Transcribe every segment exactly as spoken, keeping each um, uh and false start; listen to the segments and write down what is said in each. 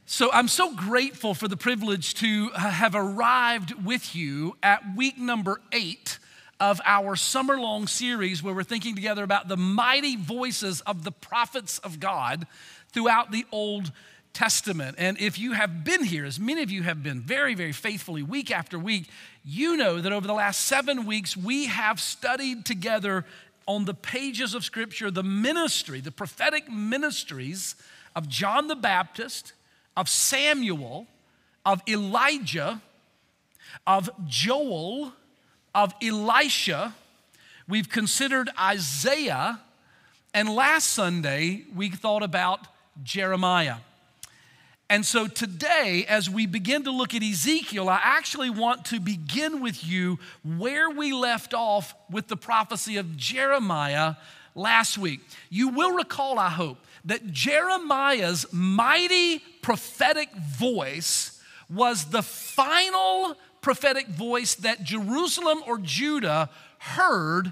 So I'm so grateful for the privilege to have arrived with you at week number eight of our summer-long series where we're thinking together about the mighty voices of the prophets of God throughout the Old Testament. And if you have been here, as many of you have been very, very faithfully week after week, you know that over the last seven weeks, we have studied together on the pages of Scripture the ministry, the prophetic ministries of John the Baptist, of Samuel, of Elijah, of Joel, of Elisha. We've considered Isaiah, and last Sunday we thought about Jeremiah. And so today, as we begin to look at Ezekiel, I actually want to begin with you where we left off with the prophecy of Jeremiah last week. You will recall, I hope, that Jeremiah's mighty prophetic voice was the final prophetic voice that Jerusalem or Judah heard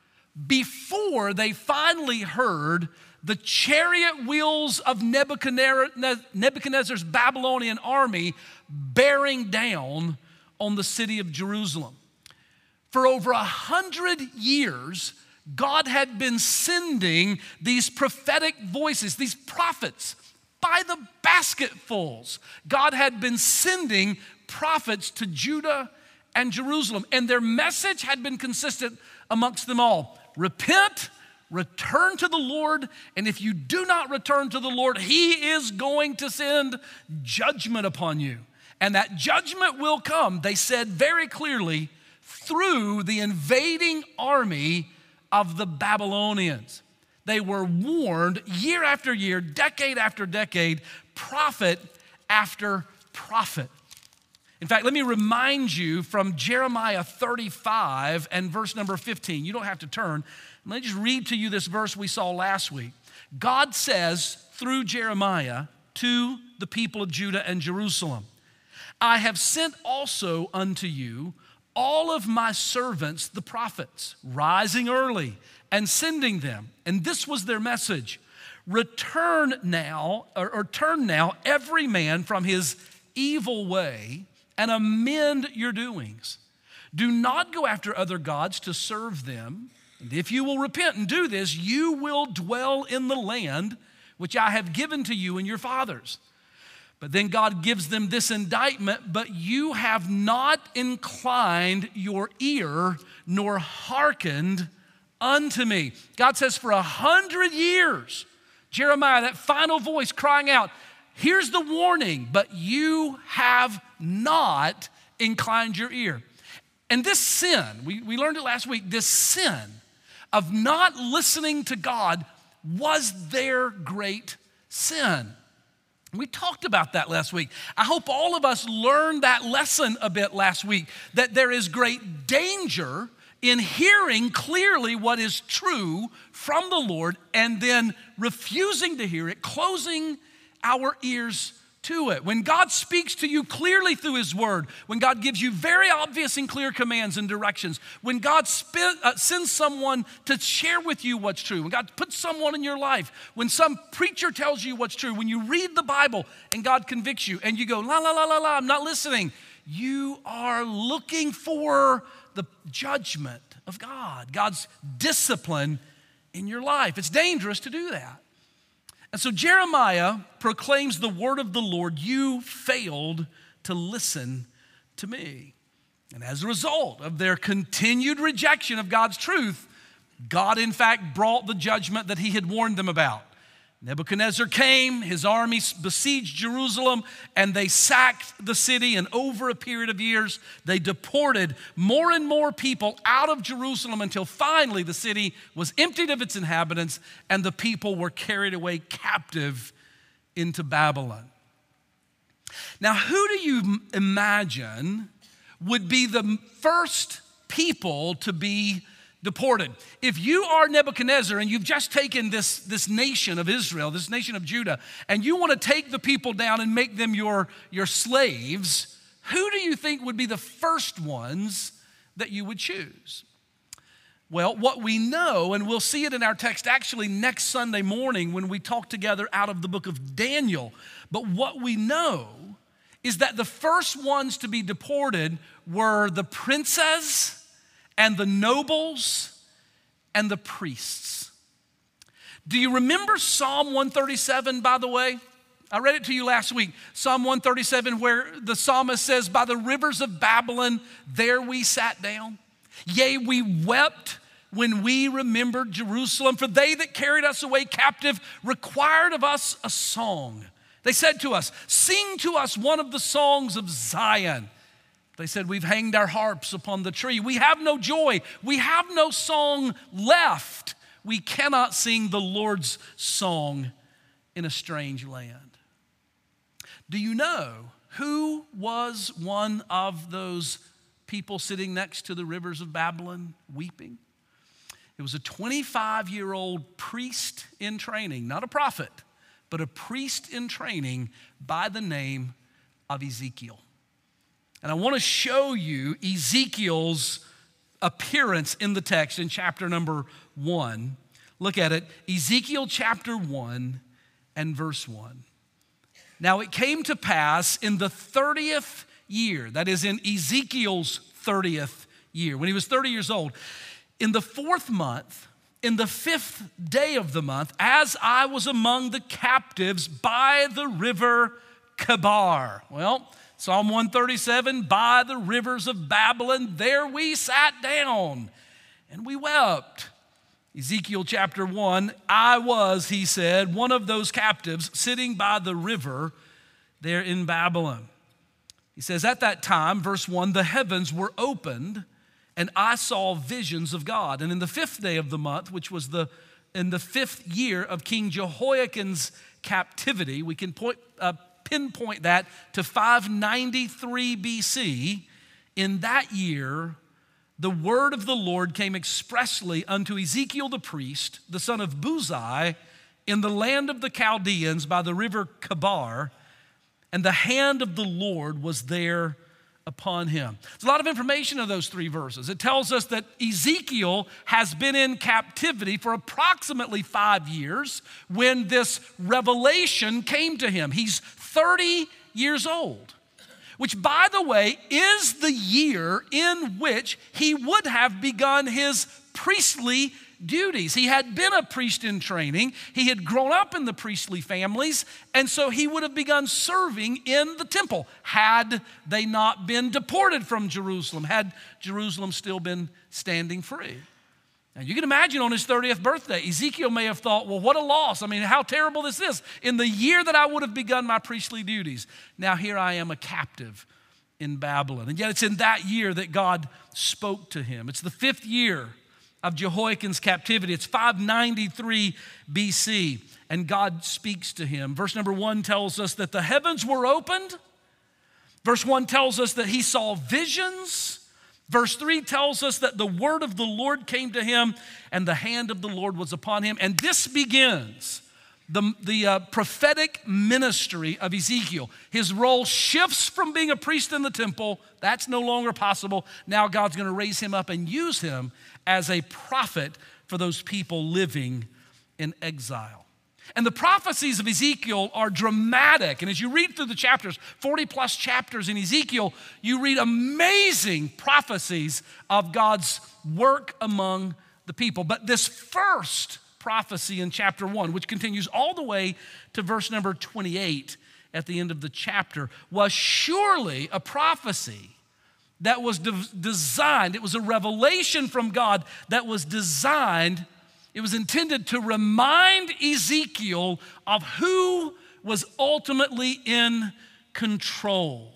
before they finally heard the chariot wheels of Nebuchadnezzar's Babylonian army bearing down on the city of Jerusalem. For over a hundred years, God had been sending these prophetic voices, these prophets, by the basketfuls. God had been sending prophets to Judah and Jerusalem, and their message had been consistent amongst them all. Repent, return to the Lord, and if you do not return to the Lord, He is going to send judgment upon you. And that judgment will come, they said very clearly, through the invading army of the Babylonians. They were warned year after year, decade after decade, prophet after prophet. In fact, let me remind you from Jeremiah thirty-five and verse number fifteen. You don't have to turn. Let me just read to you this verse we saw last week. God says through Jeremiah to the people of Judah and Jerusalem, I have sent also unto you all of my servants, the prophets, rising early and sending them. And this was their message. Return now, or, or turn now every man from his evil way and amend your doings. Do not go after other gods to serve them. And if you will repent and do this, you will dwell in the land which I have given to you and your fathers. But then God gives them this indictment, but you have not inclined your ear nor hearkened unto me. God says for a hundred years, Jeremiah, that final voice crying out, here's the warning, but you have not inclined your ear. And this sin, we, we learned it last week, this sin of not listening to God was their great sin. We talked about that last week. I hope all of us learned that lesson a bit last week, that there is great danger in hearing clearly what is true from the Lord and then refusing to hear it, closing our ears to it. When God speaks to you clearly through His Word, when God gives you very obvious and clear commands and directions, when God spin, uh, sends someone to share with you what's true, when God puts someone in your life, when some preacher tells you what's true, when you read the Bible and God convicts you and you go, la, la, la, la, la, I'm not listening, you are looking for the judgment of God, God's discipline in your life. It's dangerous to do that. And so Jeremiah proclaims the word of the Lord, you failed to listen to me. And as a result of their continued rejection of God's truth, God in fact brought the judgment that He had warned them about. Nebuchadnezzar came, his army besieged Jerusalem, and they sacked the city, and over a period of years, they deported more and more people out of Jerusalem until finally the city was emptied of its inhabitants and the people were carried away captive into Babylon. Now, who do you imagine would be the first people to be deported? If you are Nebuchadnezzar and you've just taken this, this nation of Israel, this nation of Judah, and you want to take the people down and make them your, your slaves, who do you think would be the first ones that you would choose? Well, what we know, and we'll see it in our text actually next Sunday morning when we talk together out of the book of Daniel, But what we know is that the first ones to be deported were the princes and the nobles and the priests. Do you remember Psalm one thirty-seven, by the way? I read it to you last week. Psalm one thirty-seven, where the psalmist says, by the rivers of Babylon, there we sat down. Yea, we wept when we remembered Jerusalem, for they that carried us away captive required of us a song. They said to us, sing to us one of the songs of Zion. They said, we've hanged our harps upon the tree. We have no joy. We have no song left. We cannot sing the Lord's song in a strange land. Do you know who was one of those people sitting next to the rivers of Babylon weeping? It was a twenty-five-year-old priest in training, not a prophet, but a priest in training by the name of Ezekiel. And I want to show you Ezekiel's appearance in the text in chapter number one. Look at it, Ezekiel chapter one and verse one. Now it came to pass in the thirtieth year, that is in Ezekiel's thirtieth year, when he was thirty years old, in the fourth month, in the fifth day of the month, as I was among the captives by the river Kebar. Well, Psalm one thirty-seven, by the rivers of Babylon, there we sat down and we wept. Ezekiel chapter one, I was, he said, one of those captives sitting by the river there in Babylon. He says, at that time, verse one, the heavens were opened and I saw visions of God. And in the fifth day of the month, which was the in the fifth year of King Jehoiakim's captivity, we can point, uh, pinpoint that to five ninety-three B C. In that year, the word of the Lord came expressly unto Ezekiel the priest, the son of Buzi, in the land of the Chaldeans by the river Kebar, and the hand of the Lord was there upon him. There's a lot of information in those three verses. It tells us that Ezekiel has been in captivity for approximately five years when this revelation came to him. He's thirty years old, which, by the way, is the year in which he would have begun his priestly duties. He had been a priest in training. He had grown up in the priestly families, and so he would have begun serving in the temple had they not been deported from Jerusalem, had Jerusalem still been standing free. And you can imagine on his thirtieth birthday, Ezekiel may have thought, well, what a loss. I mean, how terrible this is. In the year that I would have begun my priestly duties, now here I am a captive in Babylon. And yet it's in that year that God spoke to him. It's the fifth year of Jehoiakim's captivity. It's five ninety-three B C, and God speaks to him. Verse number one tells us that the heavens were opened. Verse one tells us that he saw visions. Verse three tells us that the word of the Lord came to him and the hand of the Lord was upon him. And this begins the, the uh, prophetic ministry of Ezekiel. His role shifts from being a priest in the temple. That's no longer possible. Now God's going to raise him up and use him as a prophet for those people living in exile. And the prophecies of Ezekiel are dramatic. And as you read through the chapters, forty plus chapters in Ezekiel, you read amazing prophecies of God's work among the people. But this first prophecy in chapter one, which continues all the way to verse number twenty-eight at the end of the chapter, was surely a prophecy that was de- designed, it was a revelation from God that was designed, it was intended to remind Ezekiel of who was ultimately in control.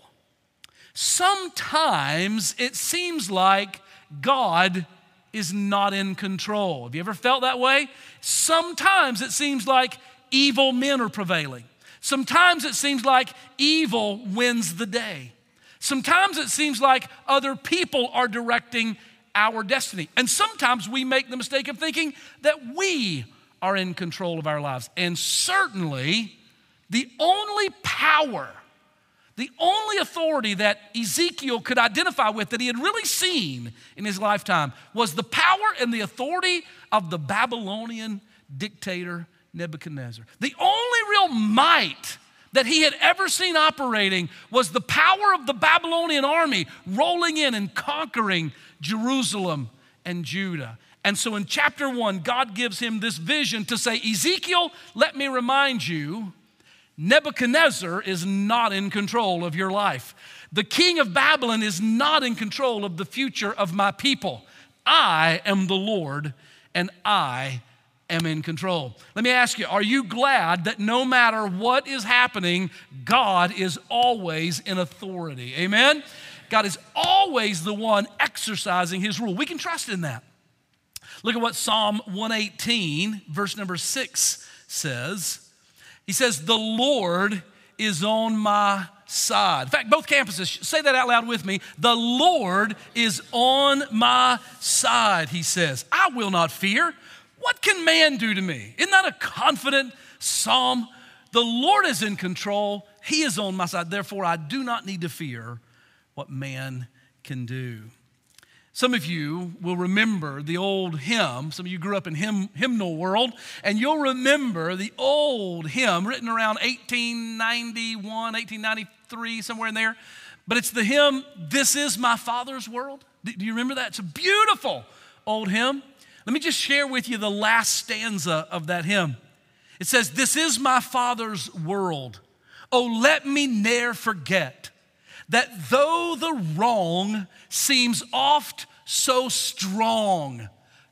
Sometimes it seems like God is not in control. Have you ever felt that way? Sometimes it seems like evil men are prevailing. Sometimes it seems like evil wins the day. Sometimes it seems like other people are directing our destiny. And sometimes we make the mistake of thinking that we are in control of our lives. And certainly, the only power, the only authority that Ezekiel could identify with that he had really seen in his lifetime was the power and the authority of the Babylonian dictator Nebuchadnezzar. The only real might that he had ever seen operating was the power of the Babylonian army rolling in and conquering Jerusalem and Judah. And so in chapter one, God gives him this vision to say, Ezekiel, let me remind you, Nebuchadnezzar is not in control of your life. The king of Babylon is not in control of the future of my people. I am the Lord, and I am in control. Let me ask you, are you glad that no matter what is happening, God is always in authority? Amen? God is always the one exercising his rule. We can trust in that. Look at what Psalm one eighteen, verse number six says. He says, the Lord is on my side. In fact, both campuses, say that out loud with me. The Lord is on my side, he says. I will not fear. What can man do to me? Isn't that a confident psalm? The Lord is in control. He is on my side. Therefore, I do not need to fear what man can do. Some of you will remember the old hymn. Some of you grew up in hymn, hymnal world, and you'll remember the old hymn written around eighteen ninety-one, eighteen ninety-three, somewhere in there. But it's the hymn, This Is My Father's World. Do you remember that? It's a beautiful old hymn. Let me just share with you the last stanza of that hymn. It says, this is my Father's world. Oh, let me ne'er forget that though the wrong seems oft so strong,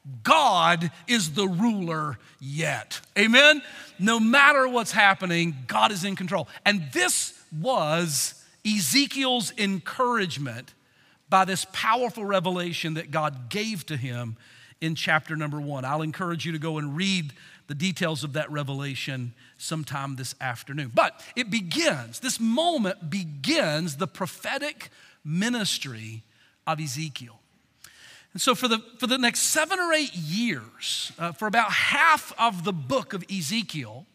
God is the ruler yet. Amen? No matter what's happening, God is in control. And this was Ezekiel's encouragement by this powerful revelation that God gave to him in chapter number one. I'll encourage you to go and read the details of that revelation sometime this afternoon. But it begins, this moment begins the prophetic ministry of Ezekiel. And so for the, for the next seven or eight years, uh, for about half of the book of Ezekiel,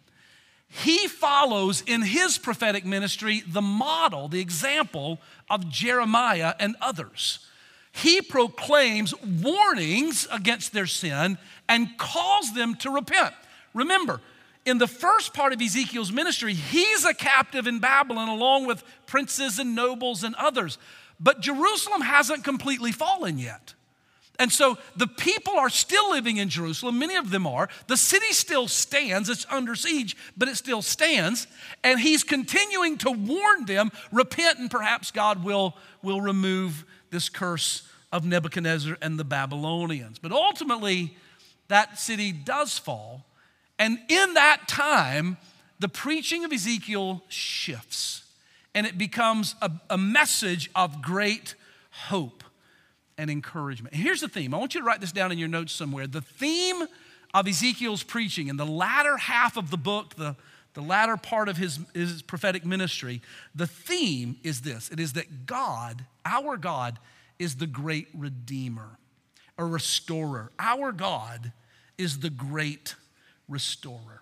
he follows in his prophetic ministry the model, the example of Jeremiah and others. He proclaims warnings against their sin and calls them to repent. Remember, in the first part of Ezekiel's ministry, he's a captive in Babylon along with princes and nobles and others. But Jerusalem hasn't completely fallen yet. And so the people are still living in Jerusalem. Many of them are. The city still stands. It's under siege, but it still stands. And he's continuing to warn them, repent, and perhaps God will, will remove this curse of Nebuchadnezzar and the Babylonians. But ultimately, that city does fall. And in that time, the preaching of Ezekiel shifts. And it becomes a, a message of great hope and encouragement. And here's the theme. I want you to write this down in your notes somewhere. The theme of Ezekiel's preaching in the latter half of the book, the, the latter part of his, his prophetic ministry, the theme is this. It is that God, our God, is the great redeemer, a restorer. Our God is the great restorer.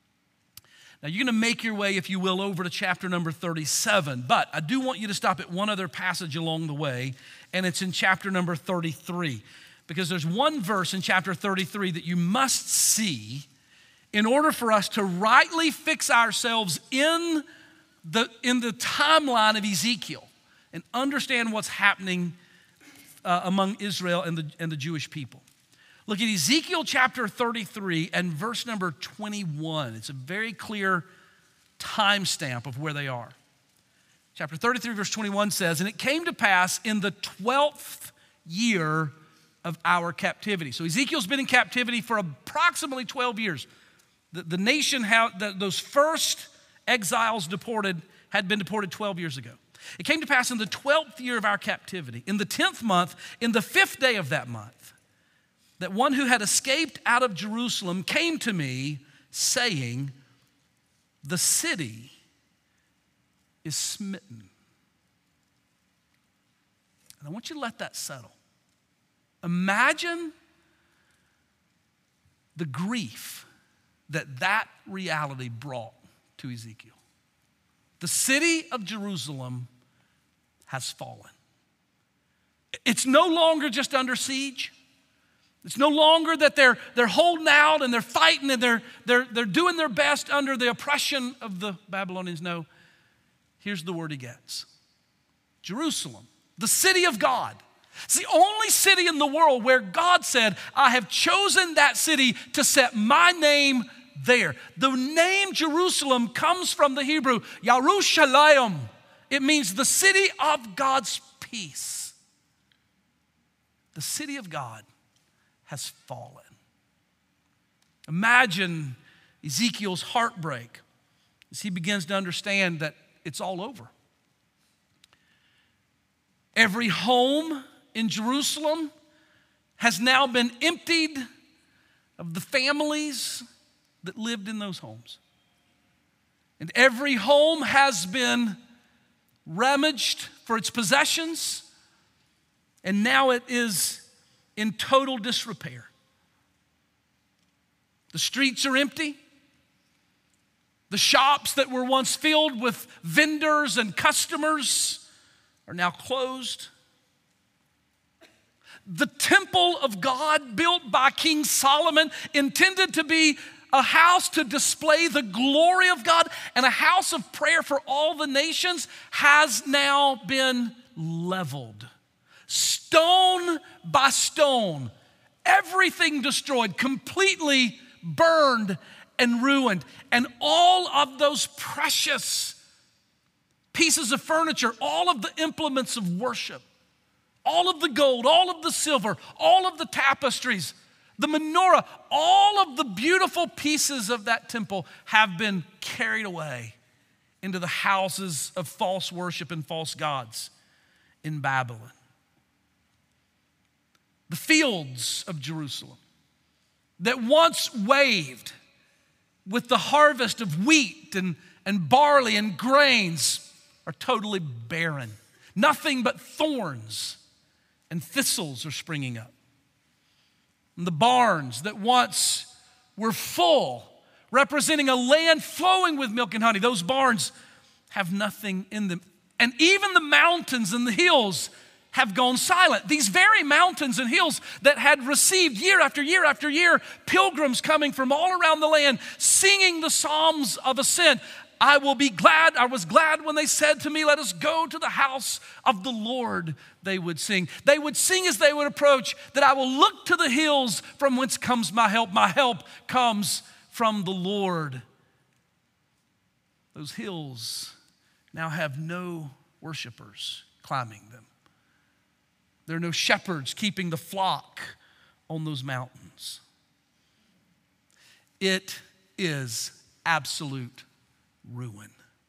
Now, you're going to make your way, if you will, over to chapter number thirty-seven, but I do want you to stop at one other passage along the way, and it's in chapter number thirty-three, because there's one verse in chapter thirty-three that you must see in order for us to rightly fix ourselves in the, in the timeline of Ezekiel and understand what's happening uh, among Israel and the, and the Jewish people. Look at Ezekiel chapter thirty-three and verse number twenty-one. It's a very clear timestamp of where they are. Chapter thirty-three, verse twenty-one says, and it came to pass in the twelfth year of our captivity. So Ezekiel's been in captivity for approximately twelve years. The, the nation, had, the, those first exiles deported had been deported twelve years ago. It came to pass in the twelfth year of our captivity, in the tenth month, in the fifth day of that month, that one who had escaped out of Jerusalem came to me saying, the city is smitten. And I want you to let that settle. Imagine the grief that that reality brought to Ezekiel. The city of Jerusalem has fallen. It's no longer just under siege. It's no longer that they're, they're holding out and they're fighting and they're, they're, they're doing their best under the oppression of the Babylonians. No, here's the word he gets. Jerusalem, the city of God. It's the only city in the world where God said, I have chosen that city to set my name there. The name Jerusalem comes from the Hebrew, Yerushalayim. It means the city of God's peace. The city of God has fallen. Imagine Ezekiel's heartbreak as he begins to understand that it's all over. Every home in Jerusalem has now been emptied of the families that lived in those homes. And every home has been rummaged for its possessions, and now it is in total disrepair. The streets are empty. The shops that were once filled with vendors and customers are now closed. The temple of God built by King Solomon, intended to be a house to display the glory of God and a house of prayer for all the nations, has now been leveled. Stone by stone, everything destroyed, completely burned and ruined. And all of those precious pieces of furniture, all of the implements of worship, all of the gold, all of the silver, all of the tapestries, the menorah, all of the beautiful pieces of that temple have been carried away into the houses of false worship and false gods in Babylon. The fields of Jerusalem that once waved with the harvest of wheat and, and barley and grains are totally barren. Nothing but thorns and thistles are springing up. And the barns that once were full, representing a land flowing with milk and honey, those barns have nothing in them. And even the mountains and the hills have gone silent. These very mountains and hills that had received year after year after year pilgrims coming from all around the land singing the Psalms of Ascent. I will be glad, I was glad when they said to me, let us go to the house of the Lord, they would sing. They would sing as they would approach, that I will look to the hills from whence comes my help. My help comes from the Lord. Those hills now have no worshipers climbing them. There are no shepherds keeping the flock on those mountains. It is absolute ruin.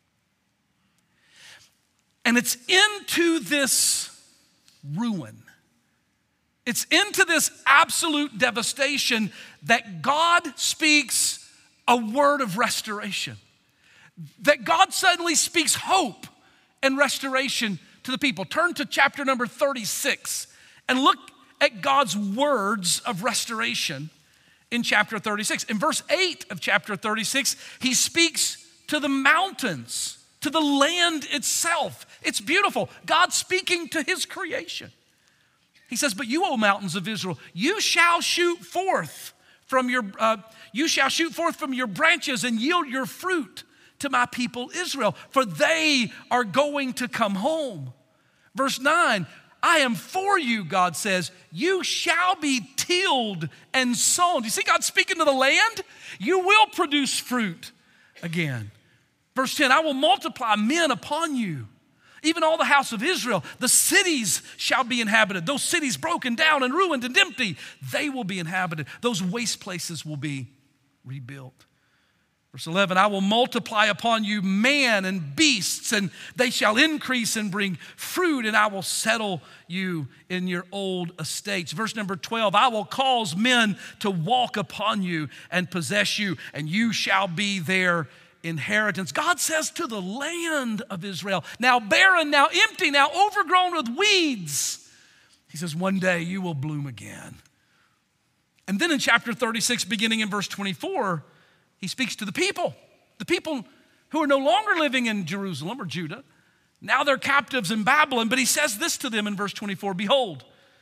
And it's into this ruin, it's into this absolute devastation that God speaks a word of restoration. That God suddenly speaks hope and restoration to the people. Turn to chapter number thirty-six and look at God's words of restoration in chapter thirty-six. In verse eight of chapter thirty-six, he speaks to the mountains, to the land itself. It's beautiful. God speaking to his creation. He says, but you, O mountains of Israel, you shall shoot forth from your, uh, you shall shoot forth from your branches and yield your fruit to my people Israel, for they are going to come home. Verse nine, I am for you, God says, you shall be tilled and sown. Do you see God speaking to the land? You will produce fruit again. Verse ten, I will multiply men upon you, even all the house of Israel. The cities shall be inhabited. Those cities broken down and ruined and empty, they will be inhabited. Those waste places will be rebuilt. Verse eleven, I will multiply upon you man and beasts, and they shall increase and bring fruit, and I will settle you in your old estates. Verse number twelve, I will cause men to walk upon you and possess you, and you shall be their inheritance. God says to the land of Israel, now barren, now empty, now overgrown with weeds, he says, one day you will bloom again. And then in chapter thirty-six, beginning in verse twenty-four, he speaks to the people, the people who are no longer living in Jerusalem or Judah. Now they're captives in Babylon, but he says this to them in verse twenty-four, behold,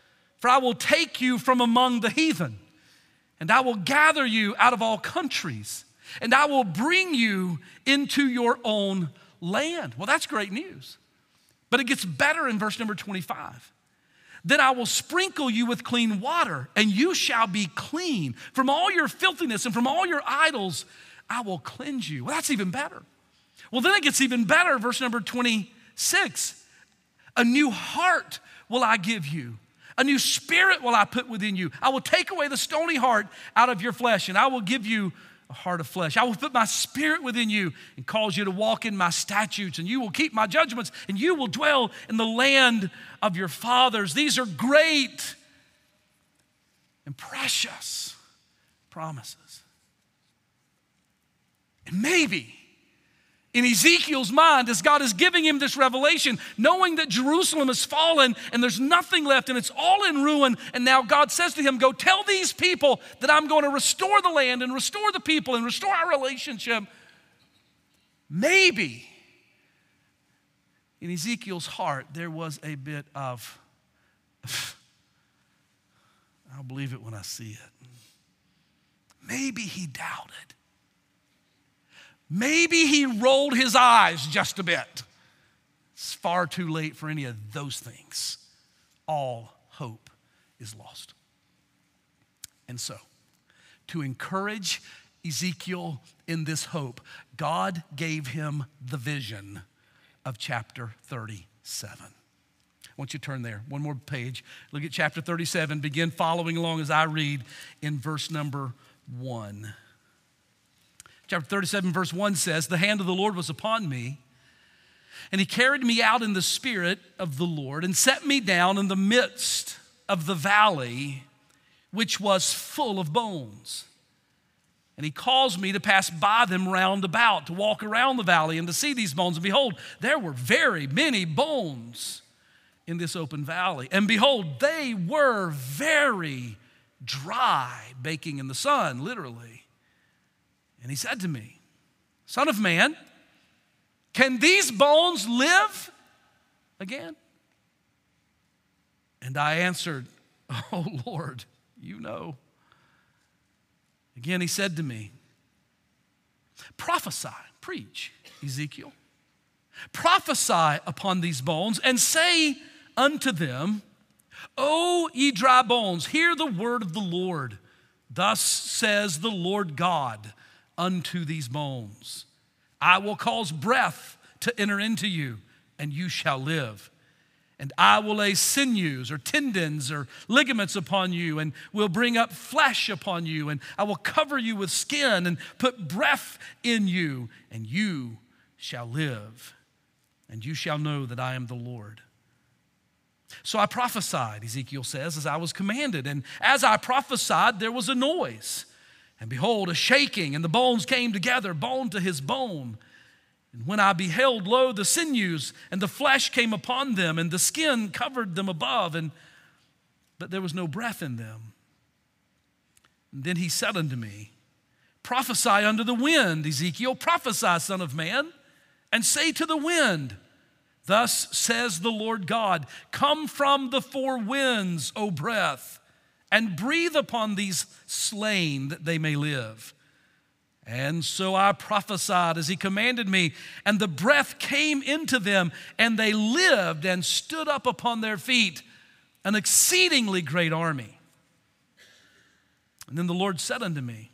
For I will take you from among the heathen, and I will gather you out of all countries, and I will bring you into your own land. Well, that's great news. But it gets better in verse number twenty-five. Then I will sprinkle you with clean water, and you shall be clean. From all your filthiness and from all your idols, I will cleanse you. Well, that's even better. Well, then it gets even better, verse number twenty-six. A new heart will I give you. A new spirit will I put within you. I will take away the stony heart out of your flesh, and I will give you a heart of flesh. I will put my spirit within you and cause you to walk in my statutes, and you will keep my judgments, and you will dwell in the land of your fathers. These are great and precious promises. And maybe in Ezekiel's mind, as God is giving him this revelation, knowing that Jerusalem has fallen and there's nothing left and it's all in ruin, and now God says to him, go tell these people that I'm going to restore the land and restore the people and restore our relationship. Maybe in Ezekiel's heart there was a bit of, I'll believe it when I see it. Maybe he doubted. Maybe he rolled his eyes just a bit. It's far too late for any of those things. All hope is lost. And so, to encourage Ezekiel in this hope, God gave him the vision of chapter thirty-seven. I want you to turn there, one more page. Look at chapter thirty-seven. Begin following along as I read in verse number one. Chapter thirty-seven, verse one says, the hand of the Lord was upon me, and he carried me out in the spirit of the Lord and set me down in the midst of the valley, which was full of bones. And he caused me to pass by them round about, to walk around the valley and to see these bones. And behold, there were very many bones in this open valley. And behold, they were very dry, baking in the sun, literally. And he said to me, Son of man, can these bones live again? And I answered, Oh Lord, you know. Again, he said to me, prophesy, preach, Ezekiel. Prophesy upon these bones and say unto them, O ye dry bones, hear the word of the Lord. Thus says the Lord God unto these bones, I will cause breath to enter into you, and you shall live. And I will lay sinews or tendons or ligaments upon you, and will bring up flesh upon you, and I will cover you with skin and put breath in you, and you shall live, and you shall know that I am the Lord. So I prophesied, Ezekiel says, as I was commanded, and as I prophesied, there was a noise. And behold, a shaking, and the bones came together, bone to his bone. And when I beheld, lo, the sinews and the flesh came upon them, and the skin covered them above, and but there was no breath in them. And then he said unto me, prophesy unto the wind, Ezekiel, prophesy, son of man, and say to the wind, thus says the Lord God, come from the four winds, O breath, and breathe upon these slain that they may live. And so I prophesied as he commanded me, and the breath came into them, and they lived and stood up upon their feet, an exceedingly great army. And then the Lord said unto me,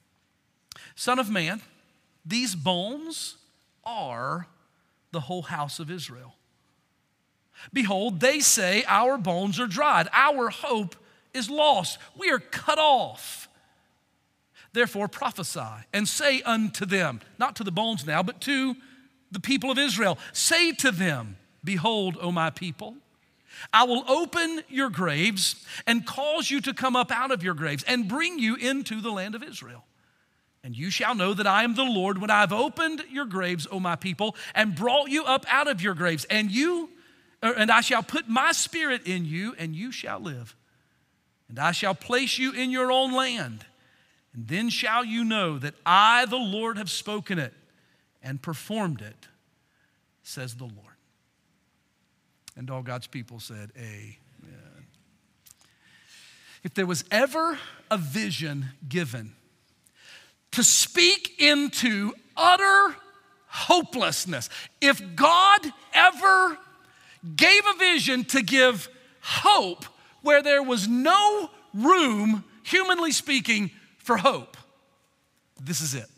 Son of man, these bones are the whole house of Israel. Behold, they say, our bones are dried, our hope is lost, we are cut off. Therefore prophesy and say unto them, not to the bones now, but to the people of Israel, say to them, behold, O my people, I will open your graves and cause you to come up out of your graves and bring you into the land of Israel. And you shall know that I am the Lord when I have opened your graves, O my people, and brought you up out of your graves. And you, and I shall put my spirit in you, and you shall live. And I shall place you in your own land. And then shall you know that I, the Lord, have spoken it and performed it, says the Lord. And all God's people said, amen. If there was ever a vision given to speak into utter hopelessness, if God ever gave a vision to give hope where there was no room, humanly speaking, for hope, this is it.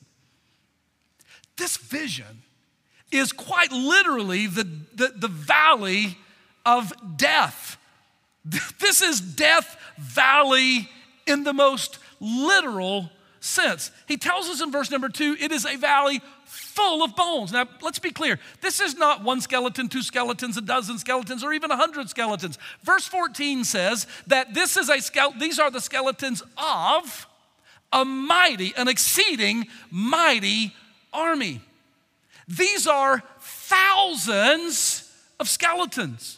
This vision is quite literally the, the, the valley of death. This is Death Valley in the most literal sense. He tells us in verse number two, it is a valley full of bones. Now, let's be clear. This is not one skeleton, two skeletons, a dozen skeletons, or even a hundred skeletons. Verse fourteen says that this is a skeleton, these are the skeletons of a mighty, an exceeding mighty army. These are thousands of skeletons.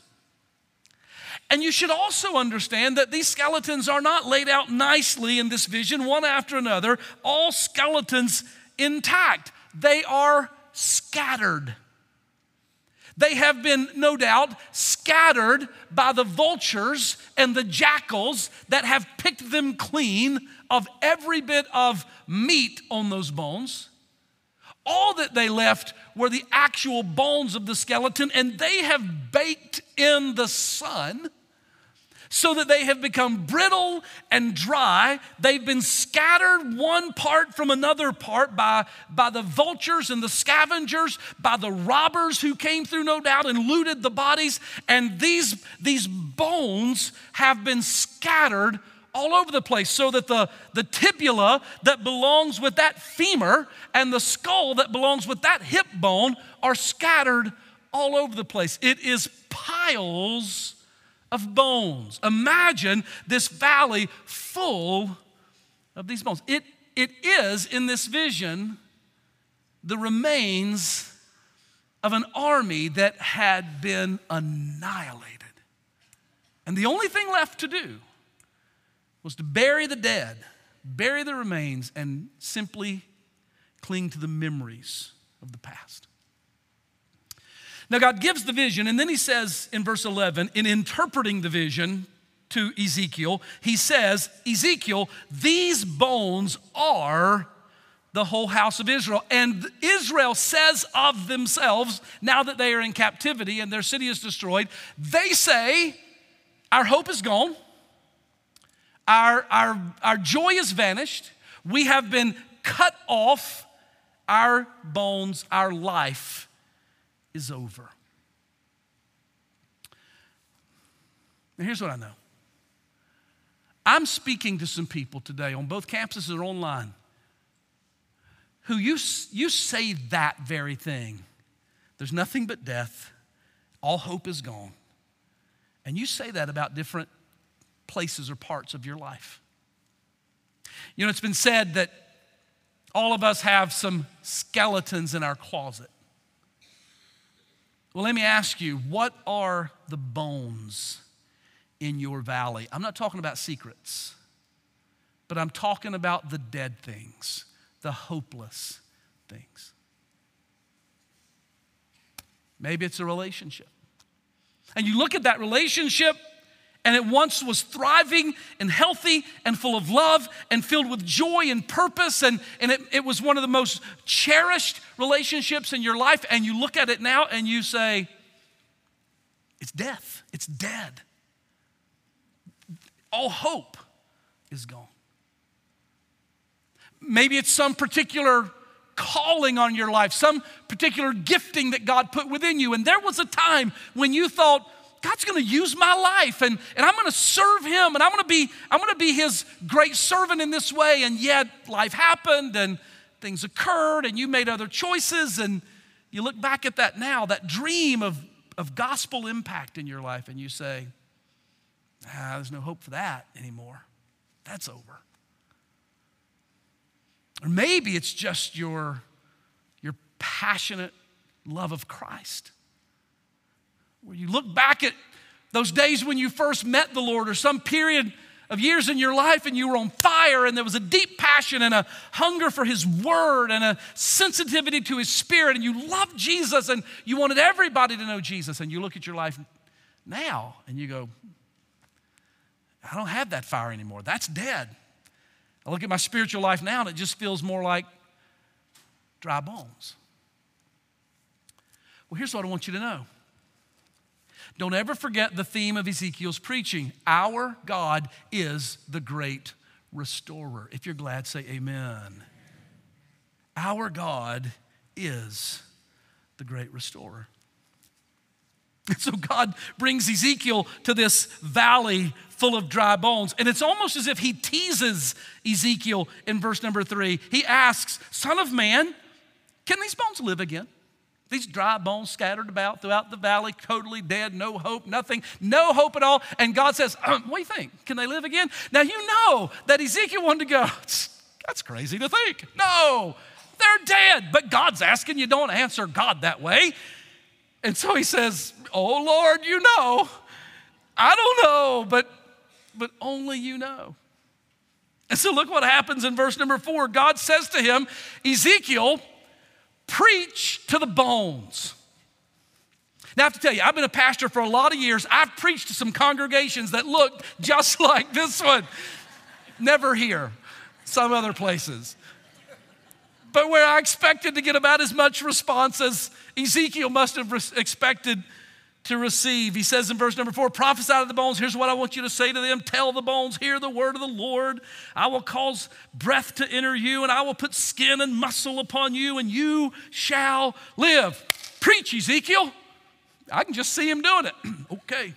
And you should also understand that these skeletons are not laid out nicely in this vision, one after another, all skeletons intact. They are scattered. They have been, no doubt, scattered by the vultures and the jackals that have picked them clean of every bit of meat on those bones. All that they left were the actual bones of the skeleton, and they have baked in the sun so that they have become brittle and dry. They've been scattered one part from another part by, by the vultures and the scavengers, by the robbers who came through, no doubt, and looted the bodies. And these, these bones have been scattered all over the place, so that the, the tibula that belongs with that femur and the skull that belongs with that hip bone are scattered all over the place. It is piles of bones. Imagine this valley full of these bones. It, it is, in this vision, the remains of an army that had been annihilated. And the only thing left to do was to bury the dead, bury the remains, and simply cling to the memories of the past. Now, God gives the vision, and then he says in verse eleven, in interpreting the vision to Ezekiel, he says, Ezekiel, these bones are the whole house of Israel. And Israel says of themselves, now that they are in captivity and their city is destroyed, they say, our hope is gone. Our, our, our joy is vanished. We have been cut off. Our bones, our life is over. Now, here's what I know. I'm speaking to some people today on both campuses or online who you, you say that very thing. There's nothing but death. All hope is gone. And you say that about different places or parts of your life. You know, it's been said that all of us have some skeletons in our closet. Well, let me ask you, what are the bones in your valley? I'm not talking about secrets, but I'm talking about the dead things, the hopeless things. Maybe it's a relationship. And you look at that relationship, and it once was thriving and healthy and full of love and filled with joy and purpose. And, and it, it was one of the most cherished relationships in your life. And you look at it now and you say, it's death. It's dead. All hope is gone. Maybe it's some particular calling on your life, some particular gifting that God put within you. And there was a time when you thought, God's gonna use my life and, and I'm gonna serve him and I'm gonna be, I'm gonna be his great servant in this way. And yet life happened and things occurred and you made other choices, and you look back at that now, that dream of, of gospel impact in your life, and you say, ah, there's no hope for that anymore. That's over. Or maybe it's just your, your passionate love of Christ, where you look back at those days when you first met the Lord, or some period of years in your life and you were on fire and there was a deep passion and a hunger for his word and a sensitivity to his spirit, and you loved Jesus and you wanted everybody to know Jesus, and you look at your life now and you go, I don't have that fire anymore. That's dead. I look at my spiritual life now and it just feels more like dry bones. Well, here's what I want you to know. Don't ever forget the theme of Ezekiel's preaching. Our God is the great restorer. If you're glad, say amen. Our God is the great restorer. And so God brings Ezekiel to this valley full of dry bones. And it's almost as if he teases Ezekiel in verse number three. He asks, Son of man, can these bones live again? These dry bones scattered about throughout the valley, totally dead, no hope, nothing, no hope at all. And God says, um, what do you think? Can they live again? Now you know that Ezekiel wanted to go, that's crazy to think. No, they're dead. But God's asking, you don't answer God that way. And so he says, oh Lord, you know. I don't know, but, but only you know. And so look what happens in verse number four. God says to him, Ezekiel, preach to the bones. Now I have to tell you, I've been a pastor for a lot of years. I've preached to some congregations that looked just like this one. Never here, some other places. But where I expected to get about as much response as Ezekiel must have re- expected to receive. He says in verse number four, prophesy to the bones. Here's what I want you to say to them. Tell the bones, hear the word of the Lord. I will cause breath to enter you, and I will put skin and muscle upon you, and you shall live. Preach, Ezekiel. I can just see him doing it. Okay.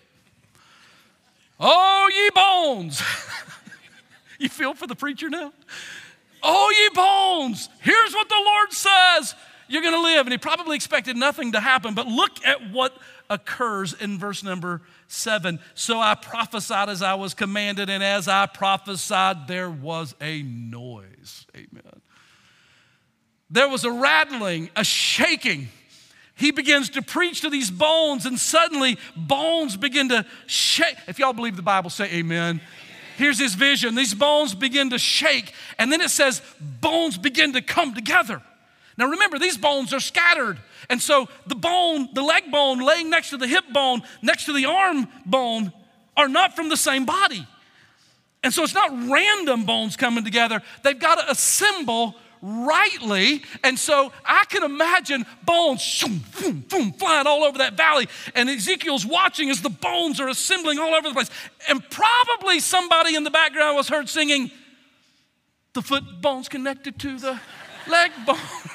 Oh, ye bones. You feel for the preacher now? Oh, ye bones, here's what the Lord says. You're going to live. And he probably expected nothing to happen. But look at what occurs in verse number seven. So I prophesied as I was commanded, and as I prophesied, there was a noise. Amen. There was a rattling, a shaking. He begins to preach to these bones, and suddenly bones begin to shake. If y'all believe the Bible, say amen. Here's his vision. These bones begin to shake, and then it says bones begin to come together. Now remember, these bones are scattered. And so the bone, the leg bone laying next to the hip bone, next to the arm bone, are not from the same body. And so it's not random bones coming together. They've got to assemble rightly. And so I can imagine bones shoom, boom, boom, flying all over that valley. And Ezekiel's watching as the bones are assembling all over the place. And probably somebody in the background was heard singing, the foot bone's connected to the leg bone.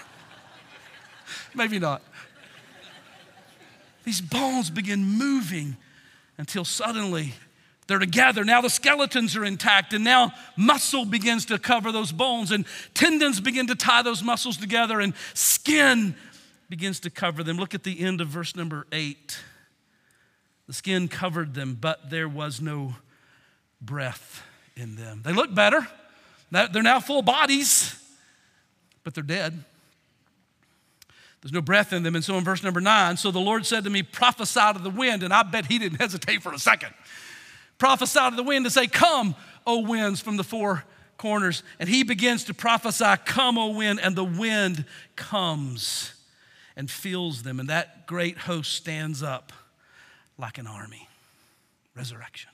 Maybe not. These bones begin moving until suddenly they're together. Now the skeletons are intact, and now muscle begins to cover those bones, and tendons begin to tie those muscles together, and skin begins to cover them. Look at the end of verse number eight. The skin covered them, but there was no breath in them. They look better. They're now full bodies, but they're dead. There's no breath in them. And so in verse number nine, so the Lord said to me, prophesy to the wind. And I bet he didn't hesitate for a second. Prophesy to the wind and say, come, O winds from the four corners. And he begins to prophesy, come, O wind. And the wind comes and fills them. And that great host stands up like an army. Resurrection.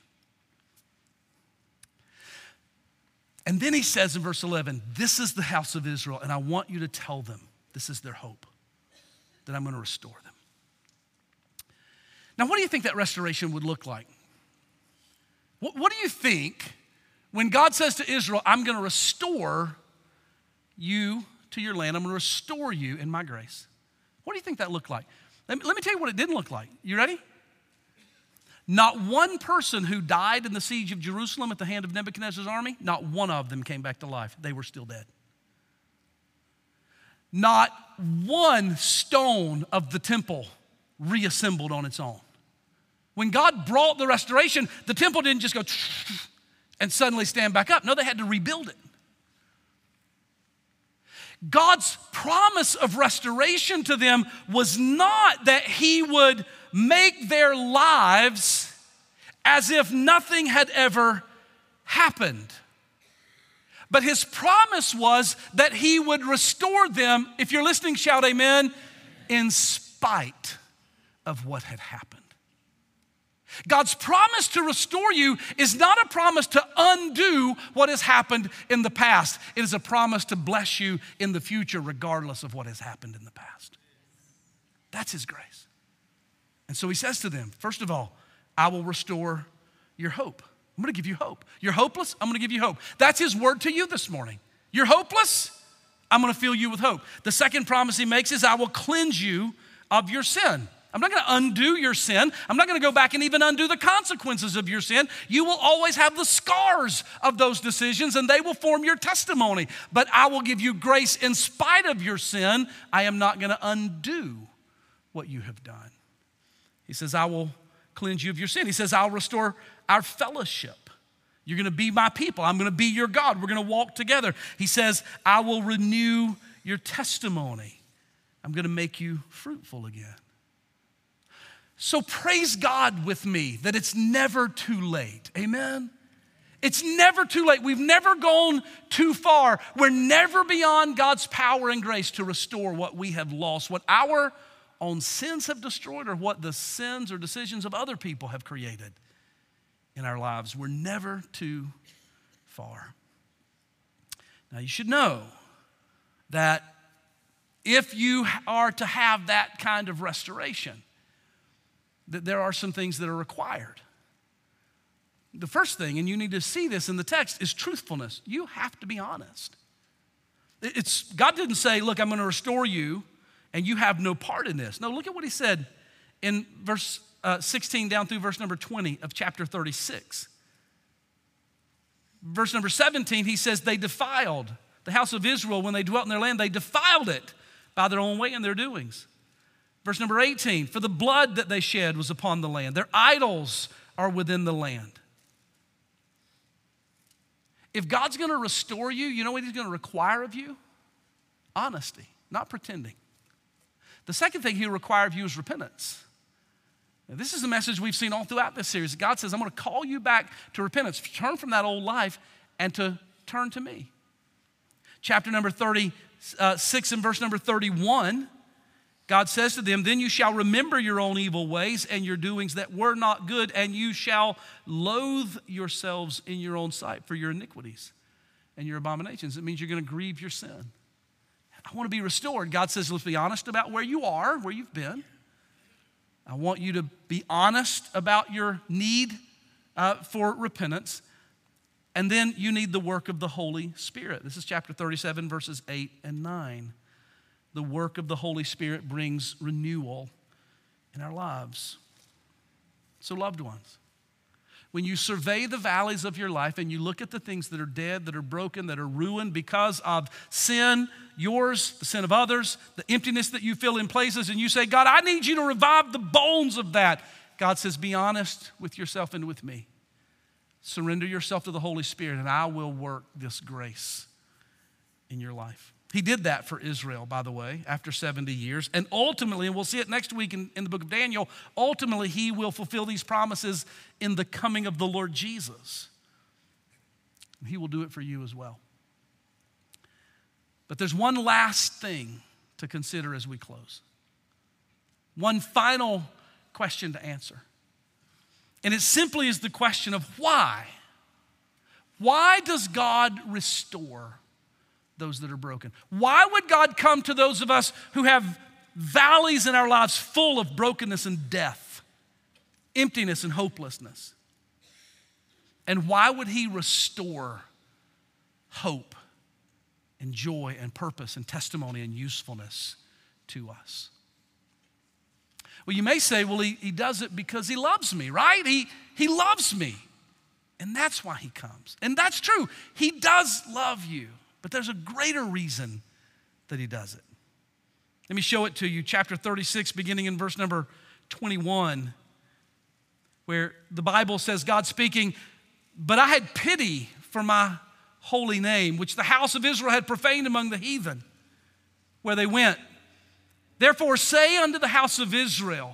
And then he says in verse eleven, this is the house of Israel, and I want you to tell them, this is their hope, that I'm going to restore them. Now, what do you think that restoration would look like? What, what do you think when God says to Israel, I'm going to restore you to your land, I'm going to restore you in my grace? What do you think that looked like? Let me, let me tell you what it didn't look like. You ready? Not one person who died in the siege of Jerusalem at the hand of Nebuchadnezzar's army, not one of them came back to life. They were still dead. Not one stone of the temple reassembled on its own. When God brought the restoration, the temple didn't just go and suddenly stand back up. No, they had to rebuild it. God's promise of restoration to them was not that he would make their lives as if nothing had ever happened. But his promise was that he would restore them, if you're listening, shout amen, in spite of what had happened. God's promise to restore you is not a promise to undo what has happened in the past. It is a promise to bless you in the future regardless of what has happened in the past. That's his grace. And so he says to them, first of all, I will restore your hope. I'm gonna give you hope. You're hopeless? I'm gonna give you hope. That's his word to you this morning. You're hopeless? I'm gonna fill you with hope. The second promise he makes is I will cleanse you of your sin. I'm not gonna undo your sin. I'm not gonna go back and even undo the consequences of your sin. You will always have the scars of those decisions and they will form your testimony. But I will give you grace in spite of your sin. I am not gonna undo what you have done. He says, I will cleanse you of your sin. He says, I'll restore our fellowship. You're gonna be my people. I'm gonna be your God. We're gonna walk together. He says, I will renew your testimony. I'm gonna make you fruitful again. So praise God with me that it's never too late. Amen? It's never too late. We've never gone too far. We're never beyond God's power and grace to restore what we have lost, what our own sins have destroyed or what the sins or decisions of other people have created in our lives. We're never too far. Now you should know that if you are to have that kind of restoration, that there are some things that are required. The first thing, and you need to see this in the text, is truthfulness. You have to be honest. It's, God didn't say, look, I'm gonna restore you and you have no part in this. No, look at what he said in verse uh, sixteen down through verse number twenty of chapter thirty-six. Verse number seventeen, he says, they defiled the house of Israel when they dwelt in their land. They defiled it by their own way and their doings. Verse number eighteen, for the blood that they shed was upon the land. Their idols are within the land. If God's gonna restore you, you know what he's gonna require of you? Honesty, not pretending. The second thing he'll require of you is repentance. Now, this is a message we've seen all throughout this series. God says, I'm gonna call you back to repentance, turn from that old life and to turn to me. Chapter number thirty-six and verse number thirty-one, God says to them, then you shall remember your own evil ways and your doings that were not good, and you shall loathe yourselves in your own sight for your iniquities and your abominations. It means you're gonna grieve your sin. I wanna be restored. God says, let's be honest about where you are, where you've been. I want you to be honest about your need uh, for repentance. And then you need the work of the Holy Spirit. This is chapter thirty-seven, verses eight and nine. The work of the Holy Spirit brings renewal in our lives. So, loved ones, when you survey the valleys of your life and you look at the things that are dead, that are broken, that are ruined because of sin, yours, the sin of others, the emptiness that you feel in places, and you say, God, I need you to revive the bones of that. God says, be honest with yourself and with me. Surrender yourself to the Holy Spirit, and I will work this grace in your life. He did that for Israel, by the way, after seventy years. And ultimately, and we'll see it next week in, in the book of Daniel, ultimately he will fulfill these promises in the coming of the Lord Jesus. And he will do it for you as well. But there's one last thing to consider as we close. One final question to answer. And it simply is the question of why? Why does God restore those that are broken? Why would God come to those of us who have valleys in our lives full of brokenness and death, emptiness and hopelessness? And why would he restore hope and joy and purpose and testimony and usefulness to us? Well, you may say, well, he, he does it because he loves me, right? He, he loves me. And that's why he comes. And that's true. He does love you. But there's a greater reason that he does it. Let me show it to you. Chapter thirty-six, beginning in verse number twenty-one, where the Bible says, God speaking, but I had pity for my holy name, which the house of Israel had profaned among the heathen, where they went. Therefore say unto the house of Israel,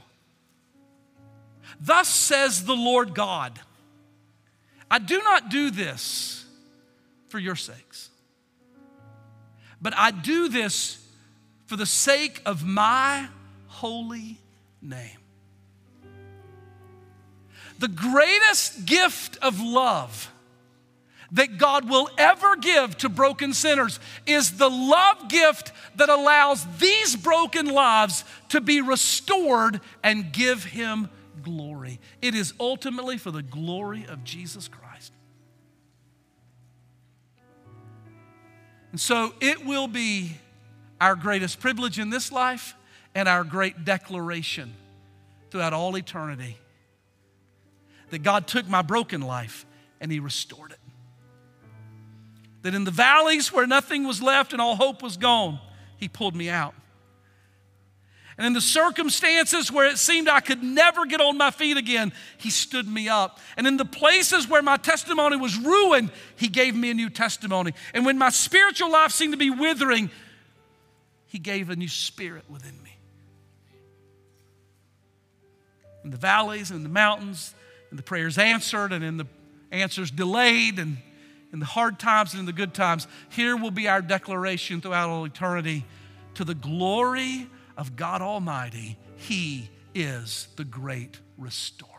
thus says the Lord God, I do not do this for your sakes, but I do this for the sake of my holy name. the greatest gift of love that God will ever give to broken sinners is the love gift that allows these broken lives to be restored and give him glory. It is ultimately for the glory of Jesus Christ. And so it will be our greatest privilege in this life and our great declaration throughout all eternity that God took my broken life and he restored it. That in the valleys where nothing was left and all hope was gone, he pulled me out. And in the circumstances where it seemed I could never get on my feet again, he stood me up. And in the places where my testimony was ruined, he gave me a new testimony. And when my spiritual life seemed to be withering, he gave a new spirit within me. In the valleys and the mountains, and the prayers answered, and in the answers delayed, and in the hard times and in the good times, here will be our declaration throughout all eternity. To the glory of God Almighty, he is the great restorer.